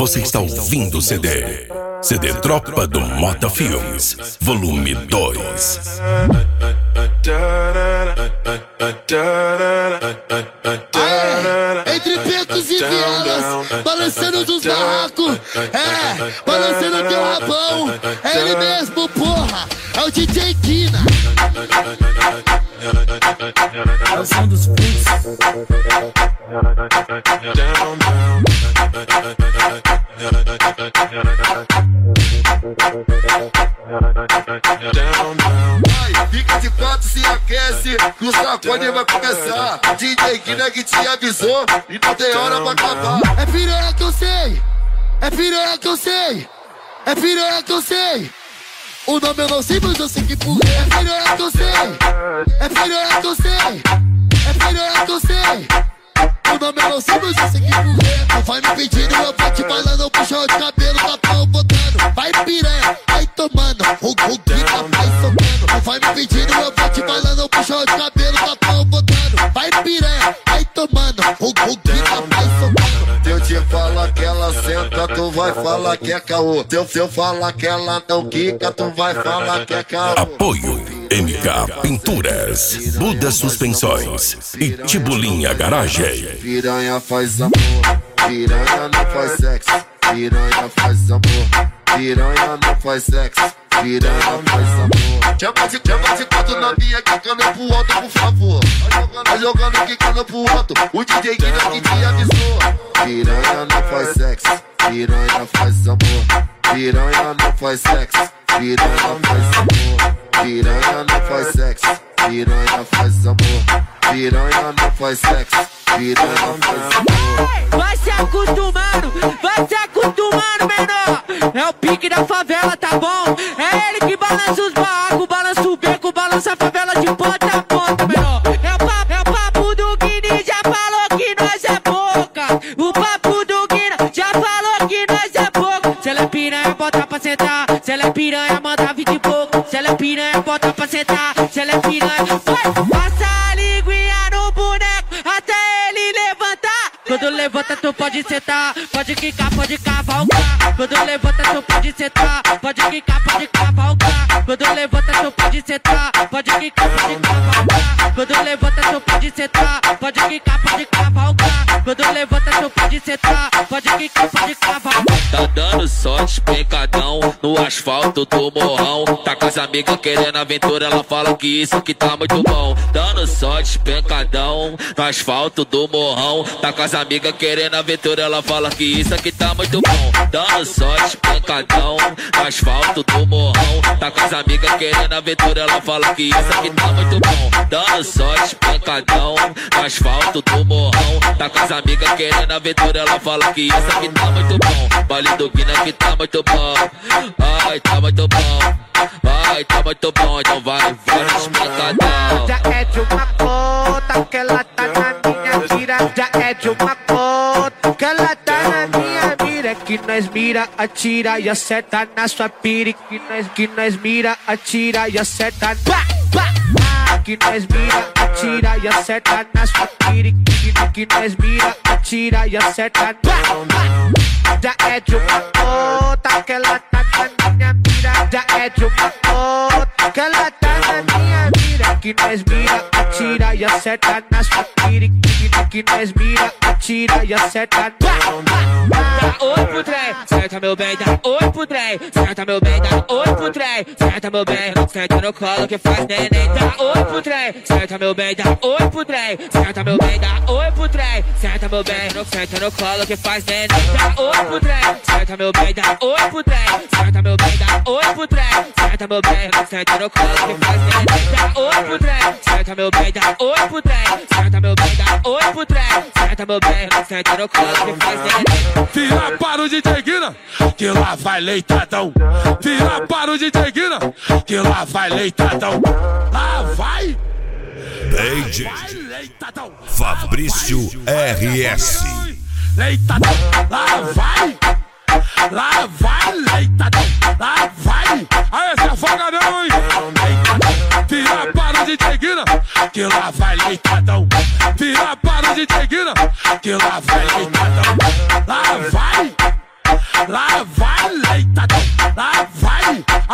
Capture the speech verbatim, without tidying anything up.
Você está ouvindo o C D. C D Tropa do Mota Filmes, volume dois. Aê, entre pecos e vielas, balançando dos barracos. É, balançando teu rabão. É ele mesmo, porra, é o D J Kina. É o som dos beats. Vai, fica de quatro, se aquece, que o sacode vai começar. D J Kina que te avisou e não tem hora pra acabar. É piranha que eu sei, é piranha que eu sei, é piranha que eu sei. O nome eu não sei, mas eu sei que por quê. É piranha que eu sei, é piranha que eu sei, é piranha que eu sei. O nome eu não sei, mas eu sei que por quê. Não vai me pedindo, eu vou te falando, puxão de cabelo, tapão botando. Vai piranha, vai tomando, o o Kina vai socando. Não vai me pedindo, eu vou te falando, puxão de cabelo, tapão botando. Vai piranha, vai tomando, o o Kina vai socando. Se eu te falar que ela senta, tu vai falar que é caô. Se eu, se eu falar que ela não quica, tu vai falar que é caô. Apoio M K Pinturas, Buda Suspensões e Tibulinha Garagem. Piranha faz amor, piranha não faz sexo. Piranha faz amor, piranha não faz sexo. Piranha faz amor. Chama de, chama de quatro novinha quicando pro alto, por favor. Vai jogando, quicando pro alto. O D J Kina que te avisou. Piranha não faz sexo, piranha faz amor. Piranha não faz sexo, piranha faz amor. Piranha não faz sexo, piranha faz amor. Piranha não faz sexo, piranha faz amor. Vai se acostumando, vai se acostumando, menor. É o pique da favela, tá bom? É ele que balança os barracos, balança o beco, balança a favela de ponta a ponta, menor. É o papo, é o papo do Kina, já falou que nós é boca. O papo do Kina já falou que nós é boca. Se ela é piranha, bota pra sentar. Se ela é piranha, manda vinte e pouco. Se ela é piranha, bota pra sentar. Se ela é piranha, vai, passa a linguinha no boneco até ele levantar. Quando levanta, tu pode sentar, pode quicar, pode cavalgar. Quando levanta, tu pode sentar, pode quicar, pode cavalgar. Quando levanta, tu pode sentar, pode quicar, pode cavalgar. Quando levanta, tu pode sentar, pode quicar, pode cavalgar. Quando levanta, tu pode sentar, pode quicar, pode cavalgar. Tá dando só despencadão no asfalto do morrão. Tá com as amigas querendo aventura, ela fala que isso aqui tá muito bom. Dando só despencadão no asfalto do morrão. Tá com as amigas querendo aventura, ela fala que isso aqui tá muito bom. Dando só despencadão no asfalto do morrão. Tá com as amigas querendo aventura, ela fala que isso aqui tá muito bom. Dando só despencadão no asfalto do morrão. Tá com as amigas querendo aventura, ela fala que isso aqui tá muito bom. Baile do Kina que tá muito bom. Ai, tá muito bom. Vai, tá muito bom, então vai, vai despencadão. Já é de uma conta que ela tá na minha mira. Já é de uma conta que ela tá na minha mira. Que nós mira, atira e acerta na sua pira. Que nós, que nós mira, atira e acerta. Pá, pá. Que nós mira, atira e acerta na sua pira. Que, que nós mira, atira e acerta. Pá, pá. Já é de uma conta que ela tá na minha mira. Já é de uma conta que ela tá na minha mira. Que nós mira, atira e acerta na sua pira. Que, que nós mira, atira e acerta. Dá oi pro trem, senta meu bem, dá oi pro trem. Senta meu bem, dá oi pro trem. Senta meu bem, senta no colo que faz neném. Dá oi pro trem, senta meu bem, dá oi pro trem. Senta meu bem, dá oi pro trem. Senta meu bem, senta no colo que faz neném. Dá oi pro trem, senta meu bem, dá oi pro trem. Senta meu bem, dá oi pro trem. Senta meu bem, senta no colo que faz neném. Dá oi pro trem, senta meu bem, dá oi pro trem. Senta meu bem, dá oi pro trem. Senta meu bem, senta no colo que faz neném. Vira para o D J Kina, que lá vai leitadão. Vira para o D J Kina, que lá vai leitadão. Lá vai D J Fabrício R S. Leitadão, lá vai. Lá vai leitadão, lá vai. Aí se afoga não, hein. Leitadão, vira para o D J Kina, que lá vai leitadão. Vira para o D J Kina, que lá vai leitadão. Lá vai. lá vai, leitadão, lá vai.